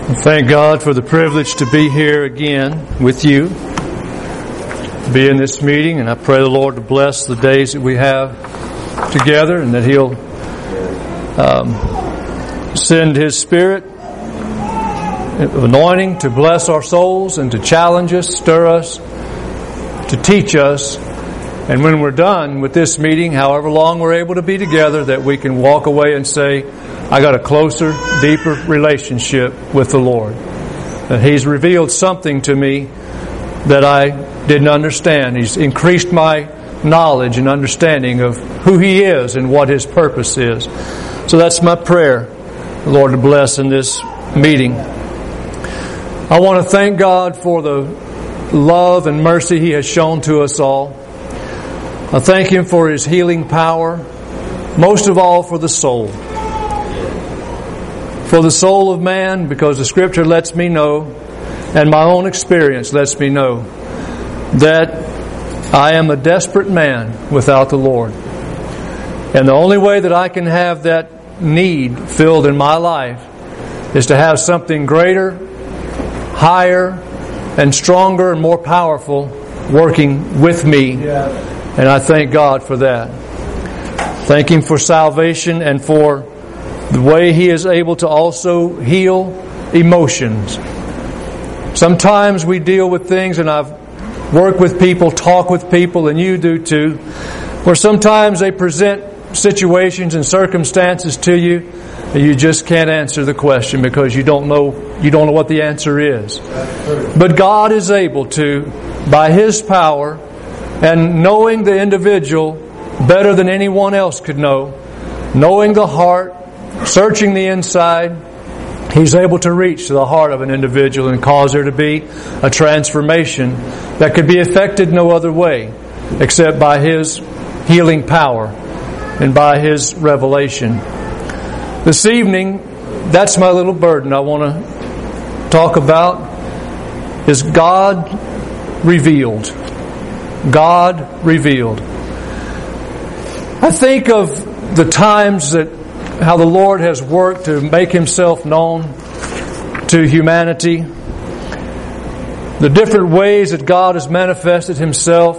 Thank God for the privilege to be here again with you, be in this meeting, and I pray the Lord to bless the days that we have together and that He'll send His Spirit of anointing to bless our souls and to challenge us, stir us, to teach us. And when we're done with this meeting, however long we're able to be together, that we can walk away and say, I got a closer, deeper relationship with the Lord. That He's revealed something to me that I didn't understand. He's increased my knowledge and understanding of who He is and what His purpose is. So that's my prayer, the Lord to bless in this meeting. I want to thank God for the love and mercy He has shown to us all. I thank Him for His healing power, most of all for the soul. For the soul of man, because the Scripture lets me know, and my own experience lets me know, that I am a desperate man without the Lord. And the only way that I can have that need filled in my life is to have something greater, higher, and stronger and more powerful working with me. And I thank God for that. Thank Him for salvation and for the way He is able to also heal emotions. Sometimes we deal with things, and I've worked with people, talk with people, and you do too, where sometimes they present situations and circumstances to you, and you just can't answer the question because you don't know what the answer is. But God is able to, by His power, and knowing the individual better than anyone else could know, knowing the heart, searching the inside, He's able to reach to the heart of an individual and cause there to be a transformation that could be effected no other way except by His healing power and by His revelation. This evening, that's my little burden I want to talk about, is God revealed. God revealed. I think of the times that how the Lord has worked to make Himself known to humanity, the different ways that God has manifested Himself.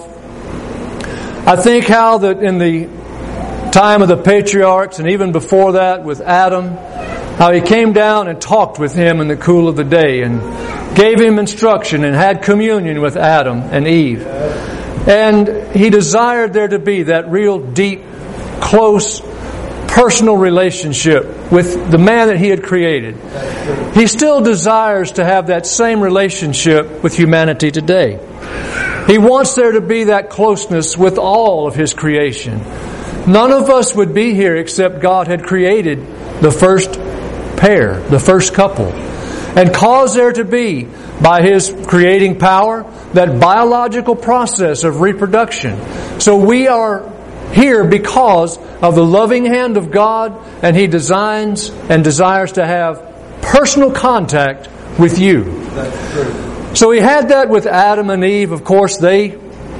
I think how that in the time of the patriarchs and even before that with Adam, how He came down and talked with him in the cool of the day and gave him instruction and had communion with Adam and Eve. And He desired there to be that real deep, close, personal relationship with the man that He had created. He still desires to have that same relationship with humanity today. He wants there to be that closeness with all of His creation. None of us would be here except God had created the first pair, the first couple, and caused there to be, by His creating power, that biological process of reproduction. So we are here because of the loving hand of God, and He designs and desires to have personal contact with you. That's true. So He had that with Adam and Eve. Of course, they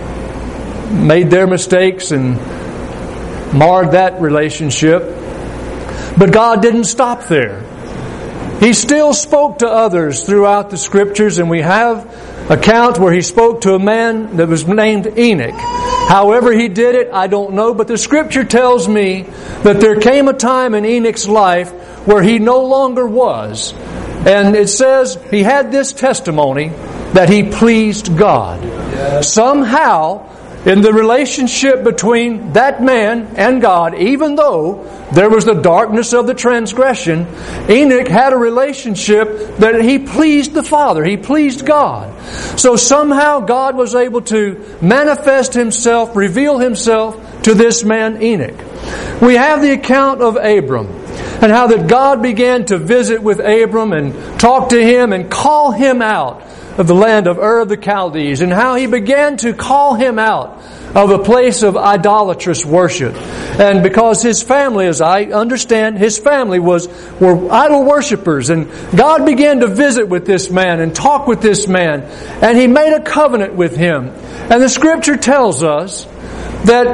made their mistakes and marred that relationship. But God didn't stop there. He still spoke to others throughout the Scriptures, and we have accounts where He spoke to a man that was named Enoch. However He did it, I don't know, but the Scripture tells me that there came a time in Enoch's life where he no longer was. And it says he had this testimony that he pleased God. Somehow, in the relationship between that man and God, even though there was the darkness of the transgression, Enoch had a relationship that he pleased the Father. He pleased God. So somehow God was able to manifest Himself, reveal Himself to this man Enoch. We have the account of Abram and how that God began to visit with Abram and talk to him and call him out of the land of Ur of the Chaldees, and how He began to call him out of a place of idolatrous worship. And because his family, as I understand, his family were idol worshippers, and God began to visit with this man and talk with this man, and He made a covenant with him. And the Scripture tells us that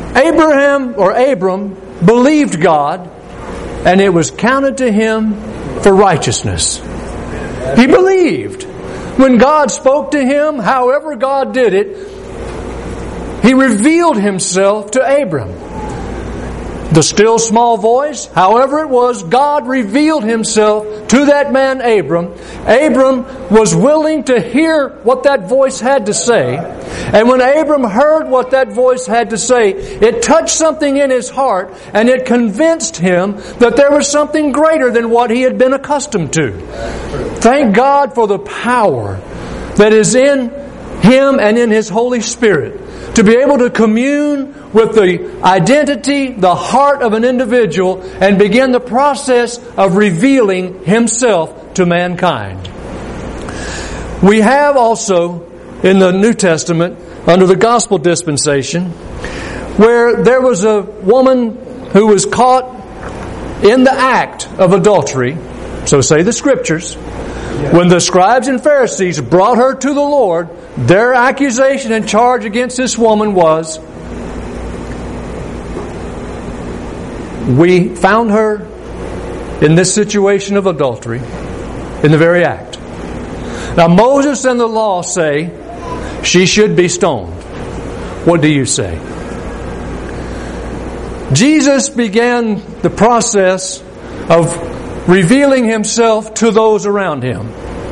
Abram believed God, and it was counted to him for righteousness. He believed. When God spoke to him, however God did it, He revealed Himself to Abram. The still small voice, however it was, God revealed Himself to that man Abram. Abram was willing to hear what that voice had to say. And when Abram heard what that voice had to say, it touched something in his heart, and it convinced him that there was something greater than what he had been accustomed to. Thank God for the power that is in Him and in His Holy Spirit to be able to commune with the identity, the heart of an individual, and begin the process of revealing Himself to mankind. We have also in the New Testament, under the gospel dispensation, where there was a woman who was caught in the act of adultery, so say the Scriptures. When the scribes and Pharisees brought her to the Lord, their accusation and charge against this woman was, we found her in this situation of adultery, in the very act. Now Moses and the law say she should be stoned. What do you say? Jesus began the process of revealing Himself to those around Him.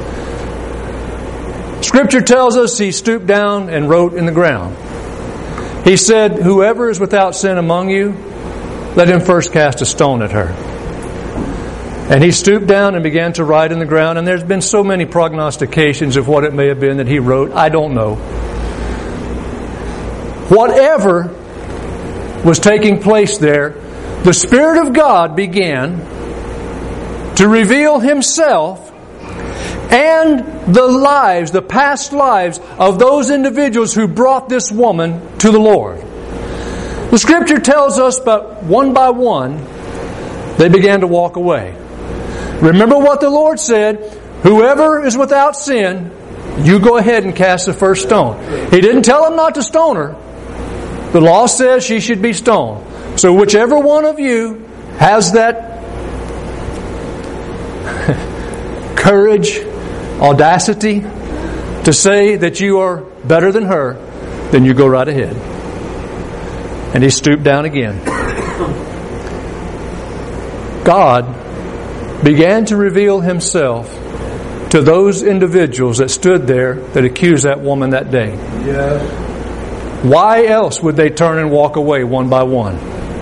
Scripture tells us He stooped down and wrote in the ground. He said, whoever is without sin among you, let him first cast a stone at her. And He stooped down and began to write in the ground, and there's been so many prognostications of what it may have been that He wrote. I don't know. Whatever was taking place there, the Spirit of God began to reveal Himself and the lives, the past lives of those individuals who brought this woman to the Lord. The Scripture tells us that one by one, they began to walk away. Remember what the Lord said, whoever is without sin, you go ahead and cast the first stone. He didn't tell them not to stone her. The law says she should be stoned. So whichever one of you has that courage, audacity to say that you are better than her, then you go right ahead. And he stooped down again. God began to reveal Himself to those individuals that stood there that accused that woman that day. Yes. Why else would they turn and walk away one by one?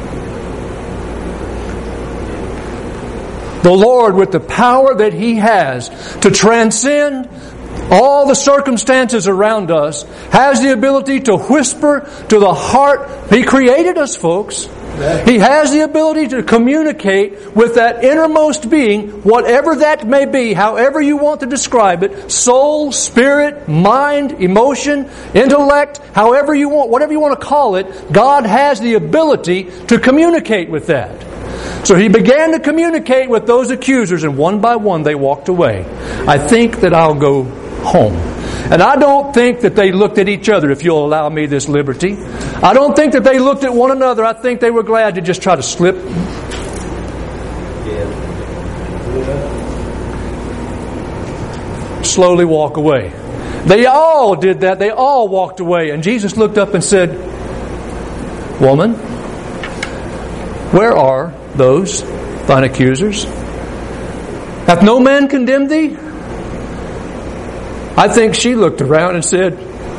The Lord, with the power that He has to transcend all the circumstances around us, has the ability to whisper to the heart. He created us, folks. He has the ability to communicate with that innermost being, whatever that may be, however you want to describe it, soul, spirit, mind, emotion, intellect, however you want, whatever you want to call it, God has the ability to communicate with that. So He began to communicate with those accusers, and one by one they walked away. I think that I'll go home. And I don't think that they looked at each other, if you'll allow me this liberty. I don't think that they looked at one another. I think they were glad to just try to slip. Slowly walk away. They all did that. They all walked away. And Jesus looked up and said, woman, where are those thine accusers? Hath no man condemned thee? I think she looked around and said,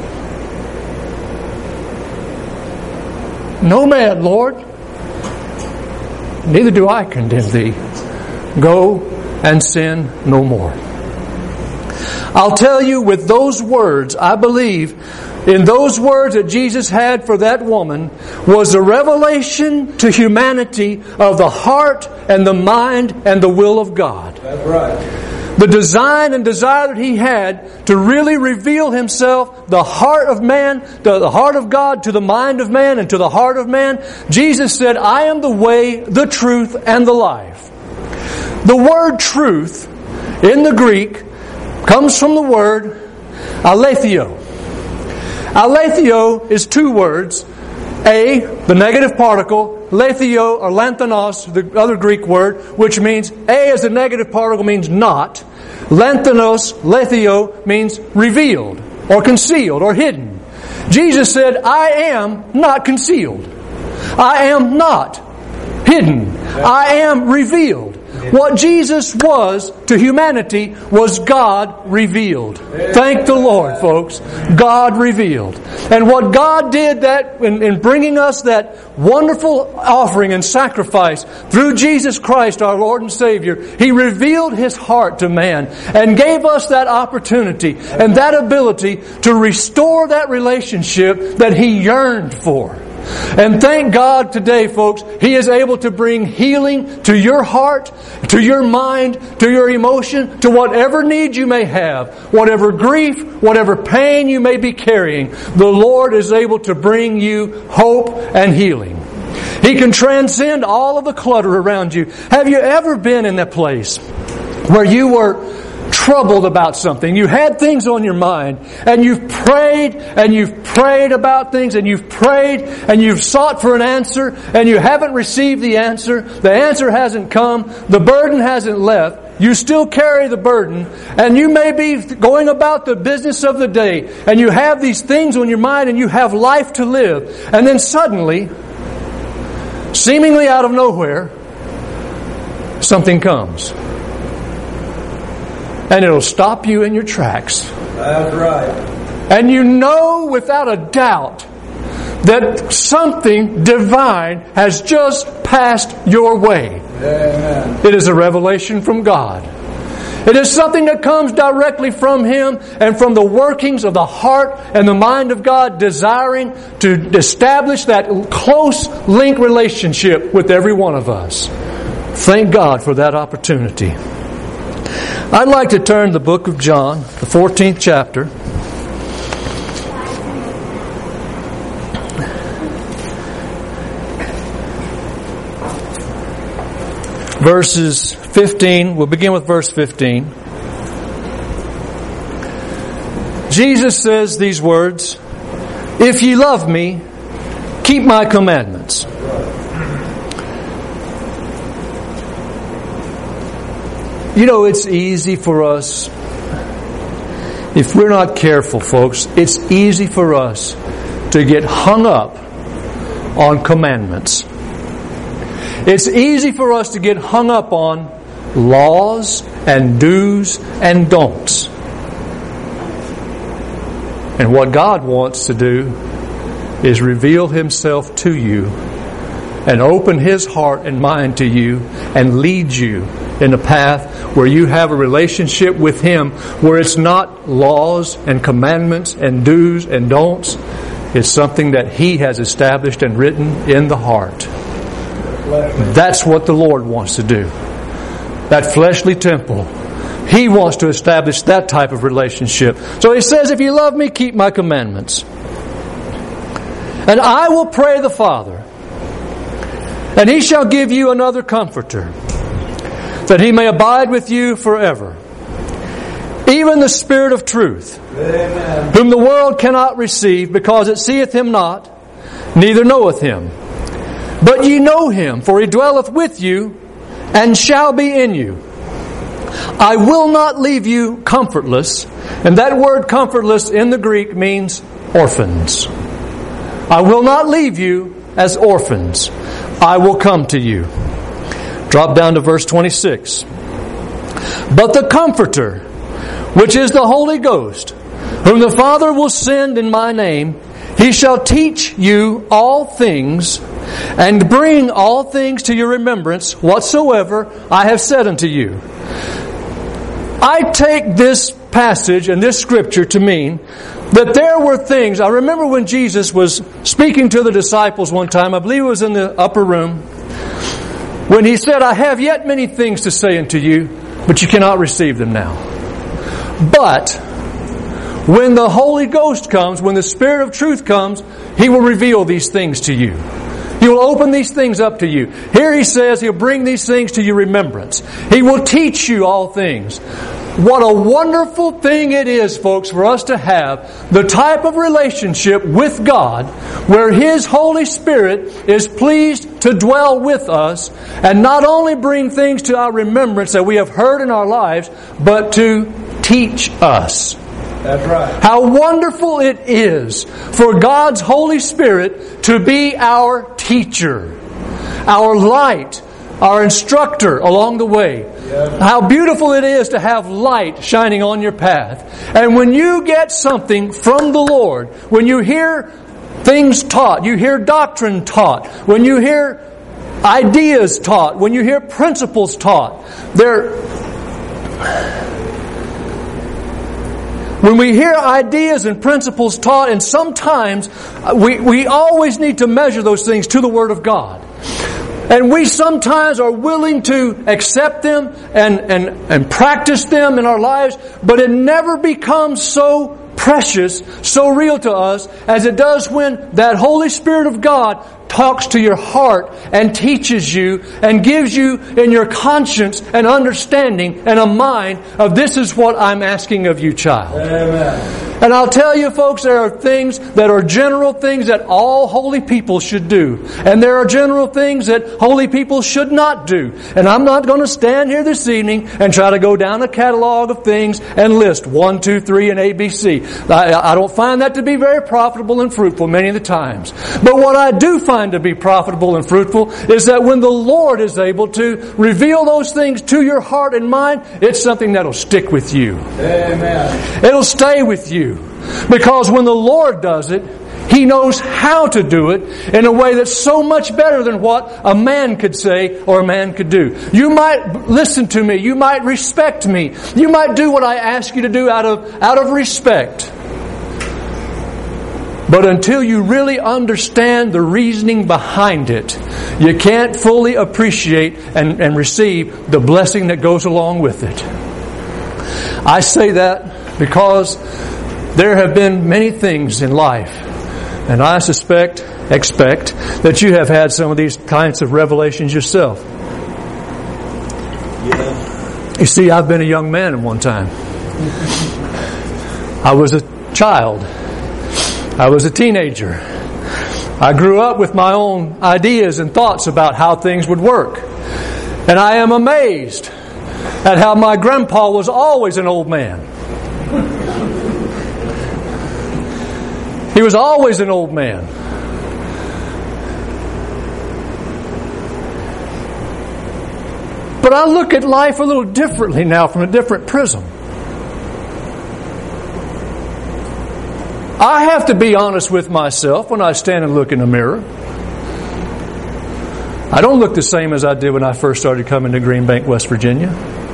no man, Lord. Neither do I condemn thee. Go and sin no more. I'll tell you, with those words, I believe in those words that Jesus had for that woman was a revelation to humanity of the heart and the mind and the will of God. That's right. The design and desire that He had to really reveal Himself, the heart of man, the heart of God to the mind of man and to the heart of man. Jesus said, I am the way, the truth, and the life. The word truth in the Greek comes from the word aletheio. Aletheio is two words. A, the negative particle, lethio, or lanthanos, the other Greek word, which means, A as a negative particle means not. Lanthanos, lethio, means revealed, or concealed, or hidden. Jesus said, I am not concealed. I am not hidden. I am revealed. What Jesus was to humanity was God revealed. Thank the Lord, folks. God revealed. And what God did that in bringing us that wonderful offering and sacrifice through Jesus Christ, our Lord and Savior, He revealed His heart to man and gave us that opportunity and that ability to restore that relationship that He yearned for. And thank God today, folks, He is able to bring healing to your heart, to your mind, to your emotion, to whatever need you may have, whatever grief, whatever pain you may be carrying. The Lord is able to bring you hope and healing. He can transcend all of the clutter around you. Have you ever been in that place where you were troubled about something? You had things on your mind, and you've prayed about things, and you've prayed and you've sought for an answer, and you haven't received the answer. The answer hasn't come. The burden hasn't left. You still carry the burden, and you may be going about the business of the day, and you have these things on your mind, and you have life to live. And then suddenly, seemingly out of nowhere, something comes. And it'll stop you in your tracks. That's right. And you know without a doubt that something divine has just passed your way. Amen. It is a revelation from God. It is something that comes directly from Him and from the workings of the heart and the mind of God, desiring to establish that close link relationship with every one of us. Thank God for that opportunity. I'd like to turn to the book of John, the 14th chapter. Verses 15, we'll begin with verse 15. Jesus says these words, "If ye love me, keep my commandments." You know, it's easy for us, if we're not careful, folks, it's easy for us to get hung up on commandments. It's easy for us to get hung up on laws and do's and don'ts. And what God wants to do is reveal Himself to you and open His heart and mind to you and lead you in a path where you have a relationship with Him, where it's not laws and commandments and do's and don'ts. It's something that He has established and written in the heart. That's what the Lord wants to do. That fleshly temple. He wants to establish that type of relationship. So He says, "If you love me, keep my commandments. And I will pray the Father, and He shall give you another Comforter, that He may abide with you forever. Even the Spirit of truth, Amen. whom the world cannot receive, because it seeth Him not, neither knoweth Him. But ye know Him, for He dwelleth with you, and shall be in you. I will not leave you comfortless." And that word comfortless in the Greek means orphans. I will not leave you as orphans. I will come to you. Drop down to verse 26. "But the Comforter, which is the Holy Ghost, whom the Father will send in my name, He shall teach you all things, and bring all things to your remembrance, whatsoever I have said unto you." I take this passage and this scripture to mean that there were things. I remember when Jesus was speaking to the disciples one time, I believe it was in the upper room, when He said, "I have yet many things to say unto you, but you cannot receive them now. But when the Holy Ghost comes, when the Spirit of truth comes, He will reveal these things to you. He will open these things up to you." Here He says He'll bring these things to your remembrance. He will teach you all things. What a wonderful thing it is, folks, for us to have the type of relationship with God where His Holy Spirit is pleased to dwell with us and not only bring things to our remembrance that we have heard in our lives, but to teach us. That's right. How wonderful it is for God's Holy Spirit to be our teacher, our light, our instructor along the way. Yes. How beautiful it is to have light shining on your path. And when you get something from the Lord, when you hear things taught, you hear doctrine taught, when you hear ideas taught, when you hear principles taught, when we hear ideas and principles taught, and sometimes we always need to measure those things to the Word of God. And we sometimes are willing to accept them and practice them in our lives, but it never becomes so precious, so real to us as it does when that Holy Spirit of God talks to your heart and teaches you and gives you in your conscience an understanding and a mind of this is what I'm asking of you, child. Amen. And I'll tell you, folks, there are things that are general things that all holy people should do. And there are general things that holy people should not do. And I'm not going to stand here this evening and try to go down a catalog of things and list 1, 2, 3, and ABC. I don't find that to be very profitable and fruitful many of the times. But what I do find to be profitable and fruitful is that when the Lord is able to reveal those things to your heart and mind, it's something that'll stick with you. Amen. It'll stay with you. Because when the Lord does it, He knows how to do it in a way that's so much better than what a man could say or a man could do. You might listen to me. You might respect me. You might do what I ask you to do out of respect. But until you really understand the reasoning behind it, you can't fully appreciate and receive the blessing that goes along with it. I say that because there have been many things in life, and I expect that you have had some of these kinds of revelations yourself. Yeah. You see, I've been a young man at one time. I was a child. I was a teenager. I grew up with my own ideas and thoughts about how things would work. And I am amazed at how my grandpa was always an old man. He was always an old man. But I look at life a little differently now from a different prism. I have to be honest with myself when I stand and look in the mirror. I don't look the same as I did when I first started coming to Green Bank, West Virginia.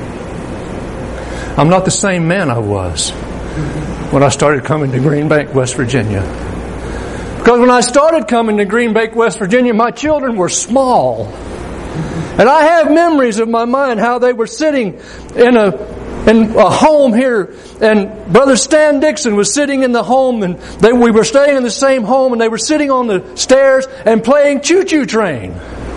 I'm not the same man I was when I started coming to Green Bank, West Virginia. Because when I started coming to Green Bank, West Virginia, my children were small. And I have memories of my mind how they were sitting in a home here, and Brother Stan Dixon was sitting in the home, and we were staying in the same home, and they were sitting on the stairs and playing Choo Choo Train.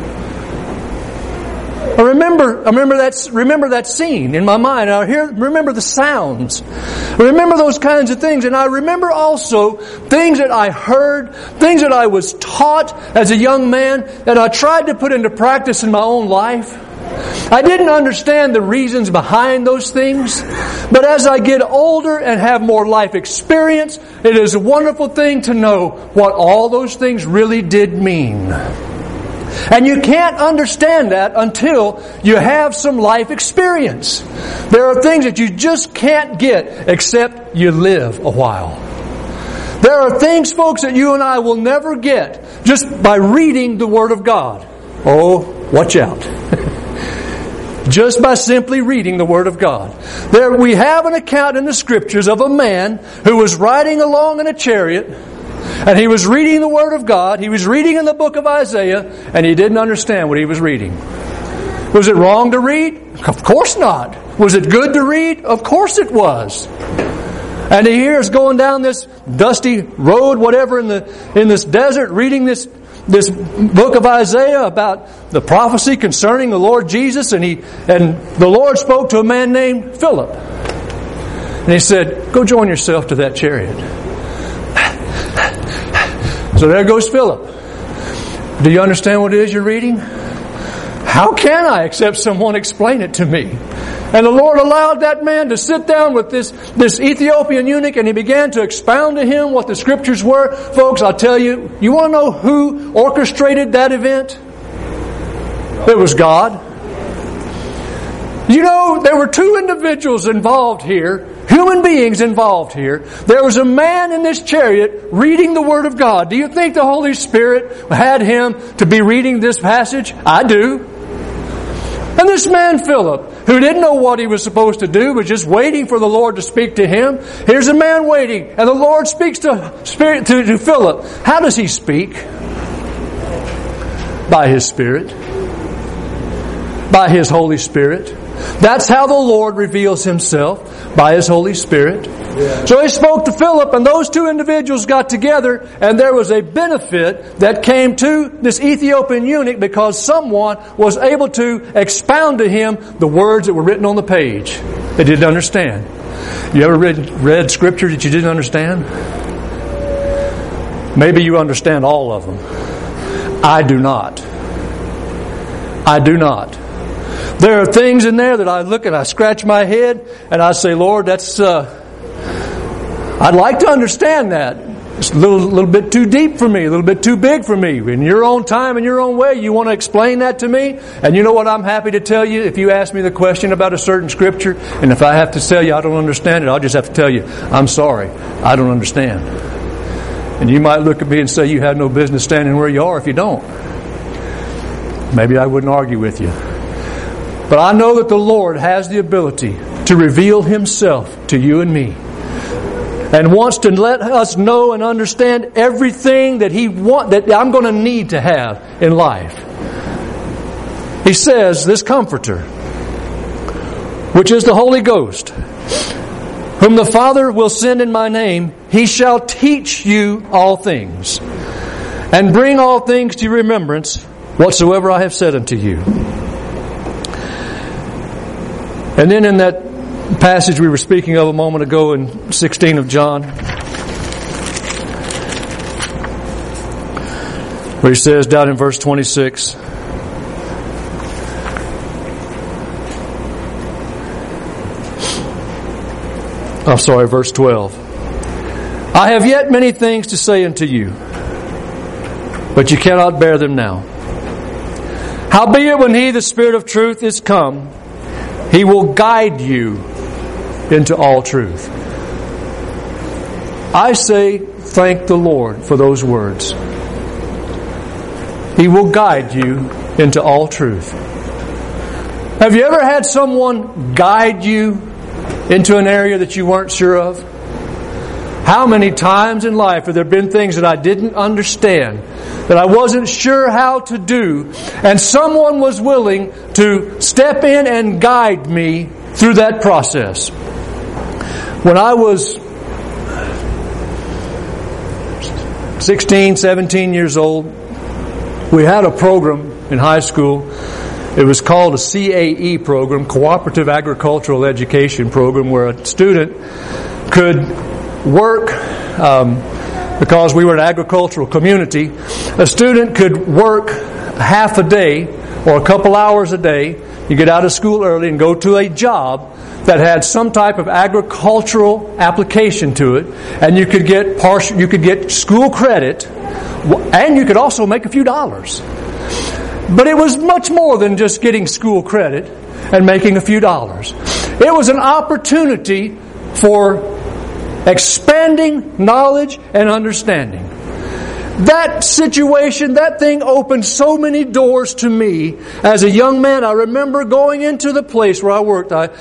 I remember that scene in my mind. I remember the sounds. I remember those kinds of things. And I remember also things that I heard, things that I was taught as a young man that I tried to put into practice in my own life. I didn't understand the reasons behind those things. But as I get older and have more life experience, it is a wonderful thing to know what all those things really did mean. And you can't understand that until you have some life experience. There are things that you just can't get except you live a while. There are things, folks, that you and I will never get just by reading the Word of God. Oh, watch out. Just by simply reading the Word of God. There we have an account in the Scriptures of a man who was riding along in a chariot, and he was reading the Word of God. He was reading in the book of Isaiah, and he didn't understand what he was reading. Was it wrong to read? Of course not. Was it good to read? Of course it was. And he hears going down this dusty road, whatever, in this desert, reading this book of Isaiah about the prophecy concerning the Lord Jesus, and the Lord spoke to a man named Philip. And he said, go join yourself to that chariot. So there goes Philip. Do you understand what it is you're reading? How can I except someone explain it to me? And the Lord allowed that man to sit down with this Ethiopian eunuch, and he began to expound to him what the Scriptures were. Folks, I'll tell you, you want to know who orchestrated that event? It was God. You know, there were two individuals involved here, human beings involved here. There was a man in this chariot reading the Word of God. Do you think the Holy Spirit had him to be reading this passage? I do. And this man, Philip, who didn't know what he was supposed to do, was just waiting for the Lord to speak to him. Here's a man waiting, and the Lord speaks to Philip. How does he speak? By His Spirit. By His Holy Spirit. That's how the Lord reveals Himself, by His Holy Spirit. Yeah. So He spoke to Philip, and those two individuals got together, and there was a benefit that came to this Ethiopian eunuch because someone was able to expound to him the words that were written on the page that he didn't understand. You ever read Scripture that you didn't understand? Maybe you understand all of them. I do not. I do not. There are things in there that I look and I scratch my head and I say, Lord, that's I'd like to understand that. It's a little bit too deep for me, a little bit too big for me. In your own time, in your own way, you want to explain that to me? And you know what I'm happy to tell you? If you ask me the question about a certain Scripture, and if I have to tell you I don't understand it, I'll just have to tell you, I'm sorry, I don't understand. And you might look at me and say, you have no business standing where you are if you don't. Maybe I wouldn't argue with you. But I know that the Lord has the ability to reveal Himself to you and me. And wants to let us know and understand everything that that I'm going to need to have in life. He says, this Comforter, which is the Holy Ghost, whom the Father will send in my name, He shall teach you all things, and bring all things to your remembrance, whatsoever I have said unto you. And then in that passage we were speaking of a moment ago in 16 of John, where he says down in verse 26, verse 12. I have yet many things to say unto you, but you cannot bear them now. Howbeit when He, the Spirit of truth, is come, He will guide you into all truth. I say, thank the Lord for those words. He will guide you into all truth. Have you ever had someone guide you into an area that you weren't sure of? How many times in life have there been things that I didn't understand, that I wasn't sure how to do, and someone was willing to step in and guide me through that process? When I was 16, 17 years old, we had a program in high school. It was called a CAE program, Cooperative Agricultural Education Program, where a student could work, because we were an agricultural community, a student could work half a day or a couple hours a day. You get out of school early and go to a job that had some type of agricultural application to it, and you could get school credit, and you could also make a few dollars. But it was much more than just getting school credit and making a few dollars. It was an opportunity for expanding knowledge and understanding. That situation, that thing opened so many doors to me. As a young man, I remember going into the place where I worked. I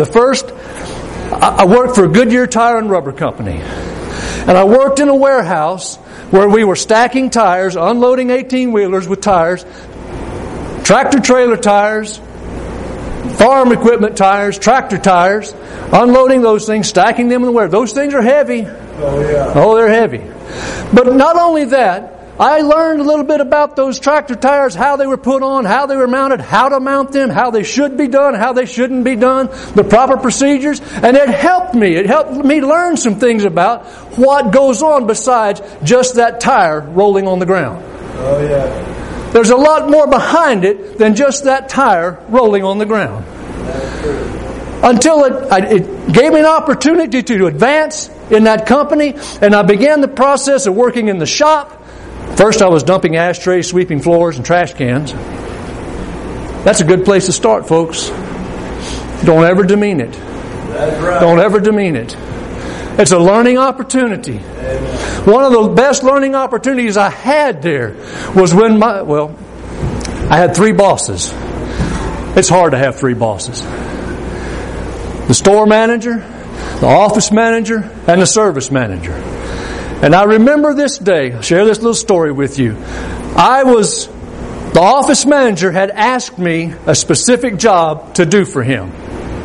worked for Goodyear Tire and Rubber Company. And I worked in a warehouse where we were stacking tires, unloading 18-wheelers with tires, tractor-trailer tires, farm equipment tires, tractor tires, unloading those things, stacking them in the warehouse. Those things are heavy. Oh, yeah. Oh, they're heavy. But not only that, I learned a little bit about those tractor tires, how they were put on, how they were mounted, how to mount them, how they should be done, how they shouldn't be done, the proper procedures, and it helped me. It helped me learn some things about what goes on besides just that tire rolling on the ground. Oh, yeah. There's a lot more behind it than just that tire rolling on the ground. Until it gave me an opportunity to advance in that company, and I began the process of working in the shop. First I was dumping ashtrays, sweeping floors, and trash cans. That's a good place to start, folks. Don't ever demean it. That's right. Don't ever demean it. It's a learning opportunity. Amen. One of the best learning opportunities I had there was when I had 3 bosses. It's hard to have 3 bosses. The store manager, the office manager, and the service manager. And I remember this day, I'll share this little story with you. The office manager had asked me a specific job to do for him.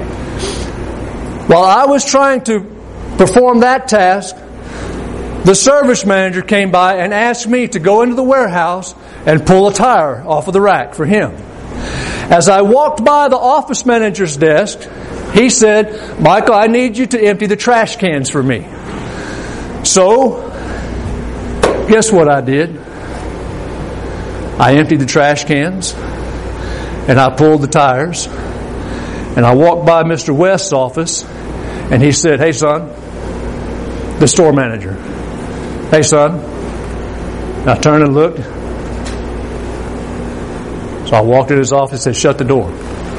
While I was trying to perform that task, the service manager came by and asked me to go into the warehouse and pull a tire off of the rack for him. As I walked by the office manager's desk, he said, "Michael, I need you to empty the trash cans for me." So, guess what I did? I emptied the trash cans, and I pulled the tires, and I walked by Mr. West's office, and he said, "Hey, son," the store manager, "Hey, son." And I turned and looked. So I walked in his office and said, "Shut the door."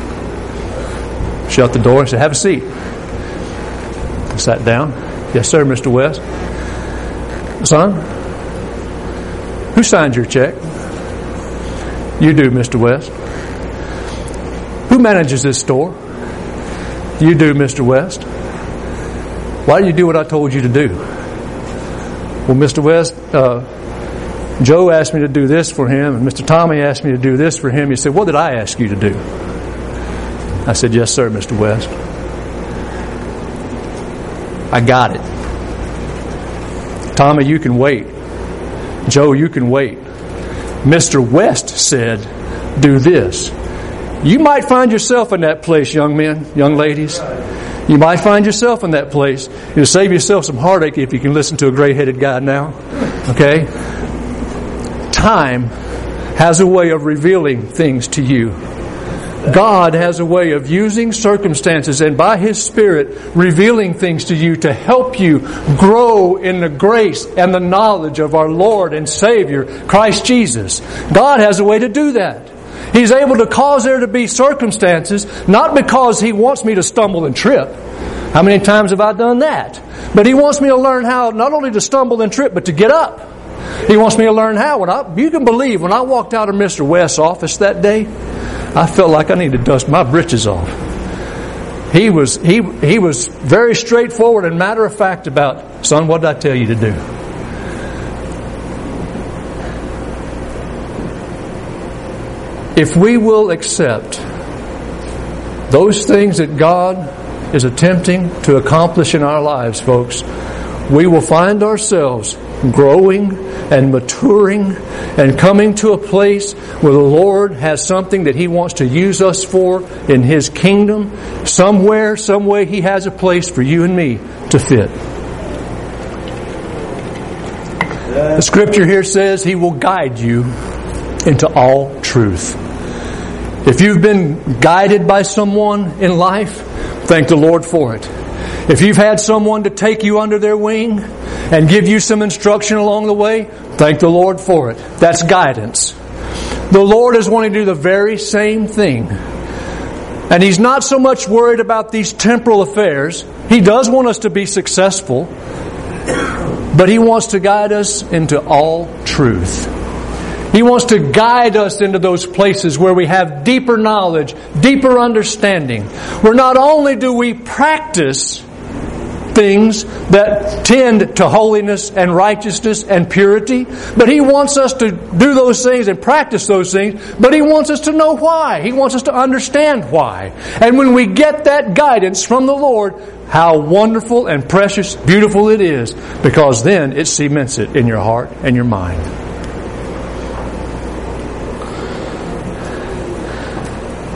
Shut the door and said, "Have a seat." I sat down. "Yes, sir, Mr. West." "Son, who signed your check?" "You do, Mr. West." "Who manages this store?" "You do, Mr. West." "Why did you do what I told you to do?" "Well, Mr. West, Joe asked me to do this for him, and Mr. Tommy asked me to do this for him." He said, "What did I ask you to do?" I said, "Yes, sir, Mr. West." "I got it. Tommy, you can wait. Joe, you can wait. Mr. West said, do this." You might find yourself in that place, young men, young ladies. You might find yourself in that place. It'll save yourself some heartache if you can listen to a gray-headed guy now. Okay? Time has a way of revealing things to you. God has a way of using circumstances and by His Spirit revealing things to you to help you grow in the grace and the knowledge of our Lord and Savior, Christ Jesus. God has a way to do that. He's able to cause there to be circumstances, not because He wants me to stumble and trip. How many times have I done that? But He wants me to learn how not only to stumble and trip, but to get up. He wants me to learn how. You can believe, when I walked out of Mr. West's office that day, I felt like I needed to dust my britches off. He was very straightforward and matter of fact about, "Son, what did I tell you to do?" If we will accept those things that God is attempting to accomplish in our lives, folks, we will find ourselves growing and maturing and coming to a place where the Lord has something that He wants to use us for in His kingdom. Somewhere, some way, He has a place for you and me to fit. The scripture here says He will guide you into all truth. If you've been guided by someone in life, thank the Lord for it. If you've had someone to take you under their wing and give you some instruction along the way, thank the Lord for it. That's guidance. The Lord is wanting to do the very same thing. And He's not so much worried about these temporal affairs. He does want us to be successful, but He wants to guide us into all truth. He wants to guide us into those places where we have deeper knowledge, deeper understanding, where not only do we practice things that tend to holiness and righteousness and purity, but He wants us to do those things and practice those things, but He wants us to know why. He wants us to understand why. And when we get that guidance from the Lord, how wonderful and precious, beautiful it is, because then it cements it in your heart and your mind.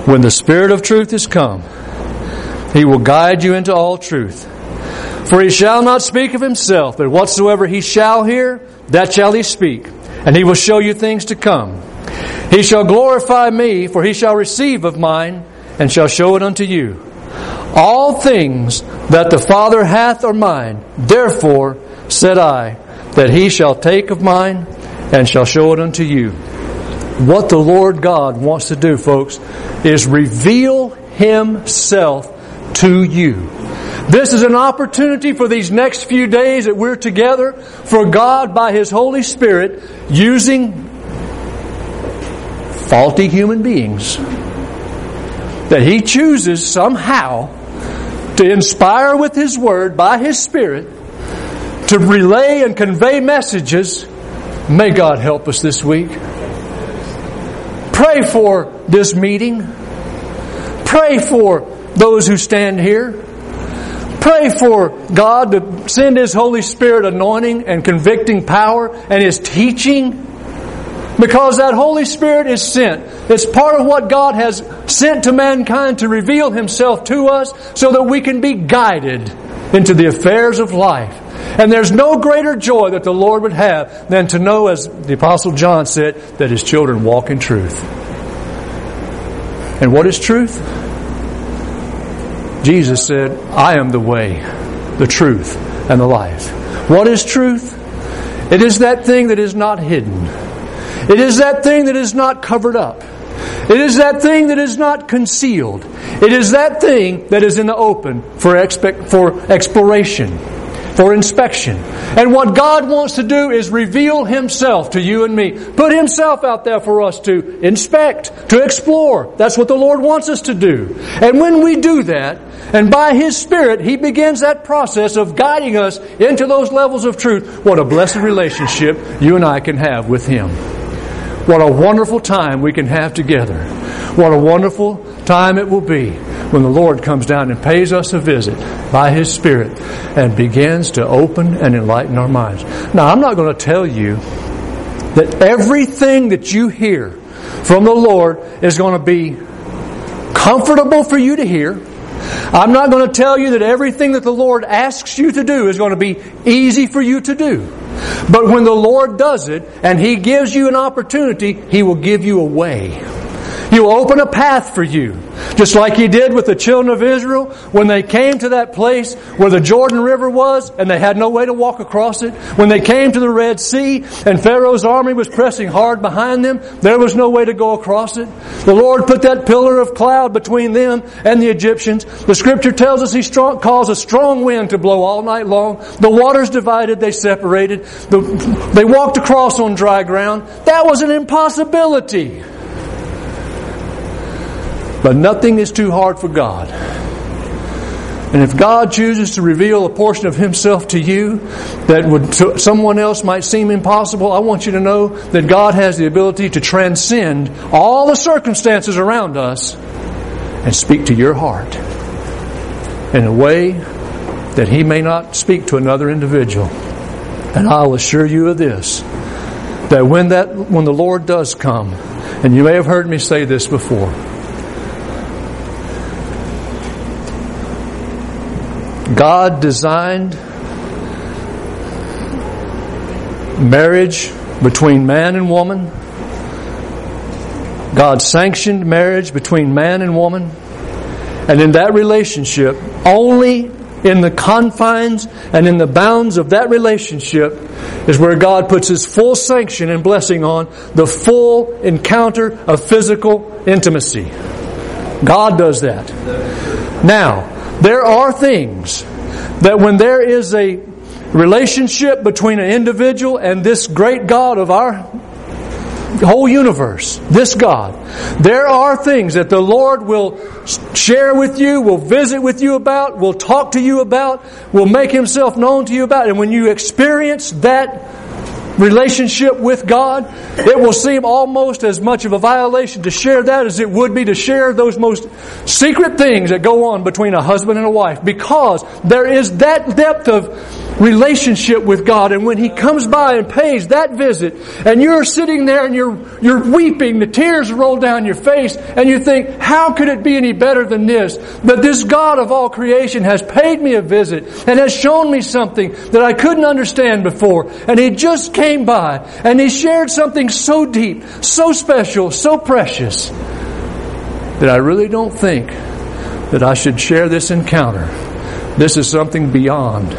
When the Spirit of truth is come, He will guide you into all truth. For He shall not speak of Himself, but whatsoever He shall hear, that shall He speak. And He will show you things to come. He shall glorify Me, for He shall receive of mine, and shall show it unto you. All things that the Father hath are mine. Therefore said I, that He shall take of mine, and shall show it unto you. What the Lord God wants to do, folks, is reveal Himself to you. This is an opportunity for these next few days that we're together, for God by His Holy Spirit using faulty human beings that He chooses somehow to inspire with His Word by His Spirit to relay and convey messages. May God help us this week. Pray for this meeting. Pray for those who stand here. Pray for God to send His Holy Spirit anointing and convicting power and His teaching. Because that Holy Spirit is sent. It's part of what God has sent to mankind to reveal Himself to us so that we can be guided into the affairs of life. And there's no greater joy that the Lord would have than to know, as the Apostle John said, that His children walk in truth. And what is truth? Jesus said, I am the way, the truth, and the life. What is truth? It is that thing that is not hidden. It is that thing that is not covered up. It is that thing that is not concealed. It is that thing that is in the open for exploration, for inspection. And what God wants to do is reveal Himself to you and me. Put Himself out there for us to inspect, to explore. That's what the Lord wants us to do. And when we do that, and by His Spirit, He begins that process of guiding us into those levels of truth. What a blessed relationship you and I can have with Him. What a wonderful time we can have together. What a wonderful time it will be when the Lord comes down and pays us a visit by His Spirit and begins to open and enlighten our minds. Now, I'm not going to tell you that everything that you hear from the Lord is going to be comfortable for you to hear. I'm not going to tell you that everything that the Lord asks you to do is going to be easy for you to do. But when the Lord does it, and He gives you an opportunity, He will give you a way. He will open a path for you. Just like He did with the children of Israel when they came to that place where the Jordan River was and they had no way to walk across it. When they came to the Red Sea and Pharaoh's army was pressing hard behind them, there was no way to go across it. The Lord put that pillar of cloud between them and the Egyptians. The Scripture tells us He caused a strong wind to blow all night long. The waters divided, they separated. They walked across on dry ground. That was an impossibility. But nothing is too hard for God. And if God chooses to reveal a portion of Himself to you that to someone else might seem impossible, I want you to know that God has the ability to transcend all the circumstances around us and speak to your heart in a way that He may not speak to another individual. And I'll assure you of this, that when the Lord does come, and you may have heard me say this before, God designed marriage between man and woman. God sanctioned marriage between man and woman. And in that relationship, only in the confines and in the bounds of that relationship is where God puts His full sanction and blessing on the full encounter of physical intimacy. God does that. Now, there are things that when there is a relationship between an individual and this great God of our whole universe, this God, there are things that the Lord will share with you, will visit with you about, will talk to you about, will make Himself known to you about. And when you experience that relationship with God, it will seem almost as much of a violation to share that as it would be to share those most secret things that go on between a husband and a wife, because there is that depth of relationship with God. And when He comes by and pays that visit, and you're sitting there and you're weeping, the tears roll down your face, and you think, how could it be any better than this? That this God of all creation has paid me a visit and has shown me something that I couldn't understand before. And He just came by and He shared something so deep, so special, so precious, that I really don't think that I should share this encounter. This is something beyond.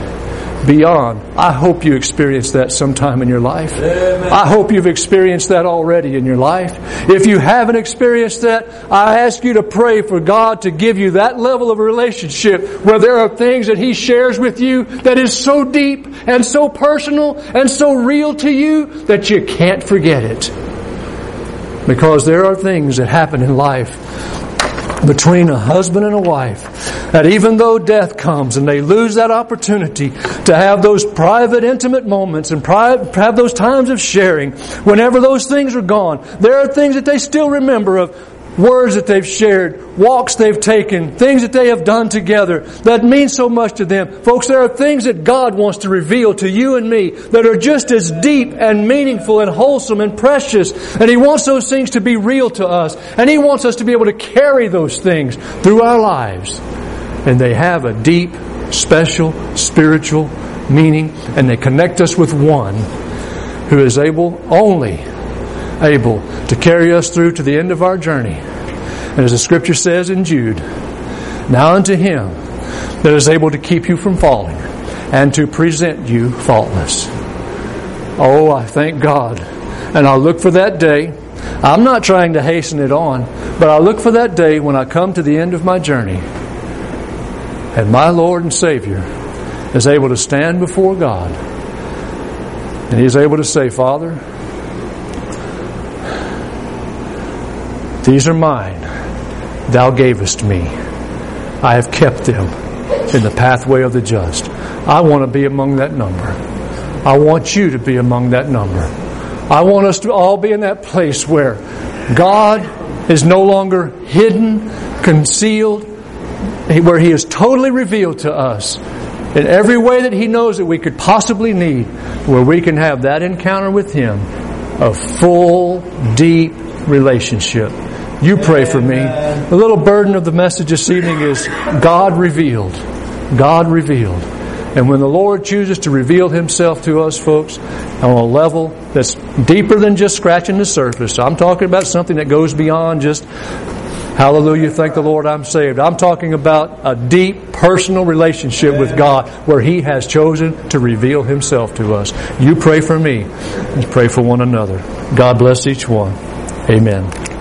I hope you experienced that sometime in your life. Amen. I hope you've experienced that already in your life. If you haven't experienced that, I ask you to pray for God to give you that level of relationship where there are things that He shares with you that is so deep and so personal and so real to you that you can't forget it. Because there are things that happen in life between a husband and a wife, that even though death comes and they lose that opportunity to have those private, intimate moments and have those times of sharing, whenever those things are gone, there are things that they still remember of words that they've shared, walks they've taken, things that they have done together that mean so much to them. Folks, there are things that God wants to reveal to you and me that are just as deep and meaningful and wholesome and precious. And He wants those things to be real to us. And He wants us to be able to carry those things through our lives. And they have a deep, special, spiritual meaning. And they connect us with one who is only able to carry us through to the end of our journey. And as the Scripture says in Jude, now unto Him that is able to keep you from falling and to present you faultless. Oh, I thank God. And I look for that day. I'm not trying to hasten it on, but I look for that day when I come to the end of my journey and my Lord and Savior is able to stand before God. And He's able to say, Father, these are mine. Thou gavest me. I have kept them in the pathway of the just. I want to be among that number. I want you to be among that number. I want us to all be in that place where God is no longer hidden, concealed, where He is totally revealed to us in every way that He knows that we could possibly need, where we can have that encounter with Him, a full, deep relationship. You pray for me. The little burden of the message this evening is God revealed. God revealed. And when the Lord chooses to reveal Himself to us, folks, on a level that's deeper than just scratching the surface. I'm talking about something that goes beyond just, hallelujah, thank the Lord I'm saved. I'm talking about a deep personal relationship with God where He has chosen to reveal Himself to us. You pray for me and pray for one another. God bless each one. Amen.